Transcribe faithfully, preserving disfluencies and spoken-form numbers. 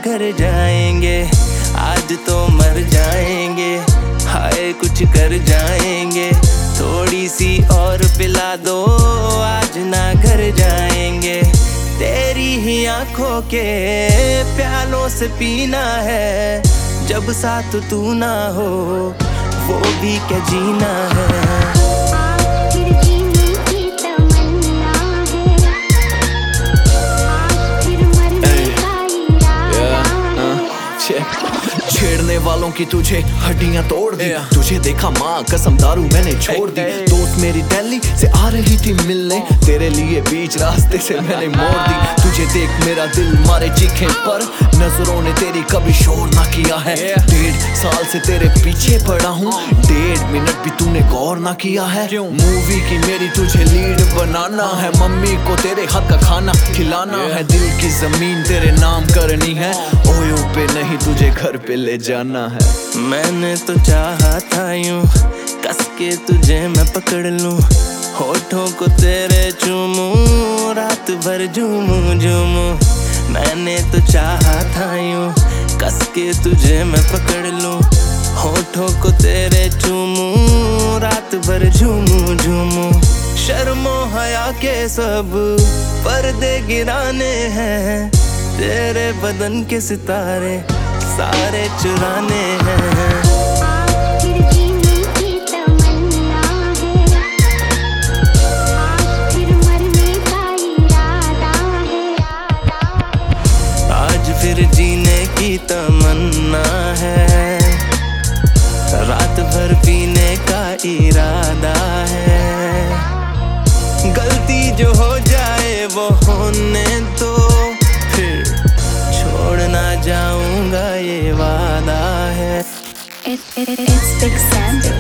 घर जाएंगे, आज तो मर जाएंगे, हाय कुछ कर जाएंगे, थोड़ी सी और पिला दो, आज ना घर जाएंगे। तेरी ही आंखों के प्यालों से पीना है, जब साथ तू ना हो वो भी क्या जीना है। छेड़ने वालों की तुझे हड्डियां तोड़ दी, तुझे देखा माँ कसम दारू मैंने छोड़ दी। दोस्त मेरी दिल्ली से आ रही थी मिलने, तेरे लिए बीच रास्ते से मैंने मोड़ दी। तुझे देख मेरा दिल मारे चीखे पर, नजरों ने तेरी कभी शोर ना किया है। डेढ़ साल से तेरे पीछे पड़ा हूँ, डेढ़ मिनट भी तूने गौर ना किया है। मूवी की मेरी तुझे लीड बनाना है, मम्मी को तेरे हाथ का खाना खिलाना है, दिल की जमीन तेरे नाम करनी है, ओयो पे नहीं तुझे घर पे ले जाना है। मैंने तो चाहा था यूं कस के तुझे मैं पकड़ लूं, होठों को तेरे चूमूं, रात भर झूमूं झूमूं। मैंने तो चाहा था यूं कस के तुझे मैं पकड़ लूं, होठों को तेरे चूमूं, रात भर झूमूं झूमूं। शर्मो हया के सब पर्दे गिराने हैं, तेरे बदन के सितारे सारे चुराने हैं। आज फिर जीने की तमन्ना है, रात भर पीने का इरादा है, गलती जो हो जाए वो होने दो, फिर छोड़ना जाऊंगा ये वादा है। It, it, it's Big Sam.